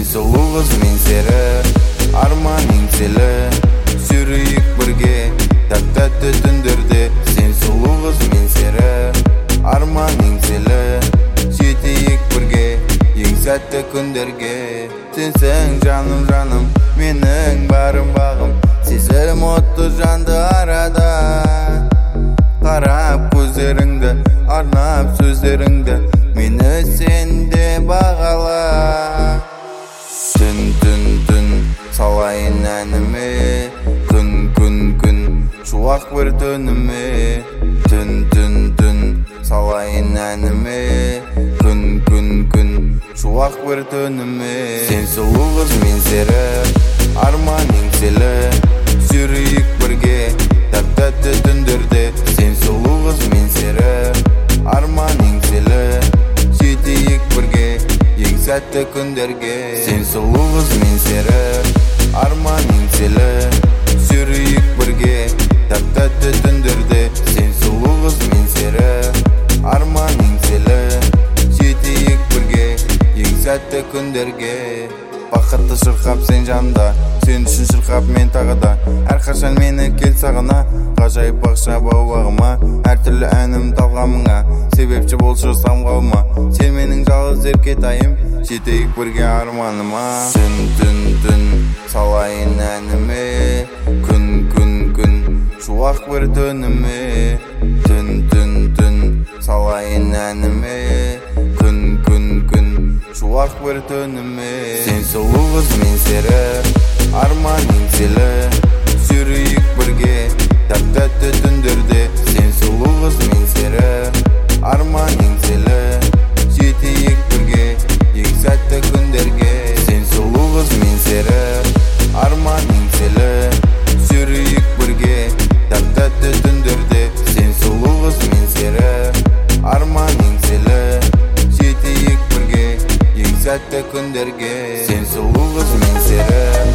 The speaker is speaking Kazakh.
сұлу қыз мен сері, арман еңселі, сүрейік бірге тәп-тәтті түндерде. Сен сұлу қыз мен сері, арман еңселі, жетейік бірге ең сәтті күндерге. Сенсің жаным жаным, менің барым бағым, сезім отты жанды арада. Қарап көздеріңді, арнап сөздеріңді, мені сенде бағала. Түн түн түн салайын әніме, күн күн күн шуақ бір түніме. Түн түн түн салайын әніме, күн күн күн шуақ бір түніме. Сен сұлу қыз мен сері, арман еңселі, сүрейік бірге тәп-тәтті түндерде. Сен сұлу қыз мен сері, арман еңселі, жетейік бірге ең сәтті күндерге. Сен сұлу қыз мен сері, арман еңселі, сүрейік бірге тәп-тәтті түндерде. Сен сұлу қыз мен сері, арман еңселі, жетейік бірге ең сәтті күндерге. Бақытты шырқап сен жанымда, сен үшін шырқап мен тағы да. Әрқашан мені кел сағына, ғажайып бақша бау-бағыма. Әртүрлі әнім талғамыңа, себепші болшы самғауыма. Сен менің жалғыз еркетайым, жетейік бірге арманыма. Түн түн түн салайын әніме, күн күн күн шуақ бір түніме. Түн түн түн салайын әніме, күн күн күн шуақ бір түніме. Сен сұлу қыз мен сері, арман еңселі, сүрейік бірге тәп-тәтті түндерде. Сен сұлу қыз мен сері, арман еңселі, жетейік бірге ең сәтті күндерге. Сен сұлу қыз мен сері, арман еңселі, сүрейік бірге тәп-тәтті түндерде. Сен сұлу қыз мен сері, арман еңселі, жетейік бірге ең сәтті күндерге. Сен сұлу қыз мен сері.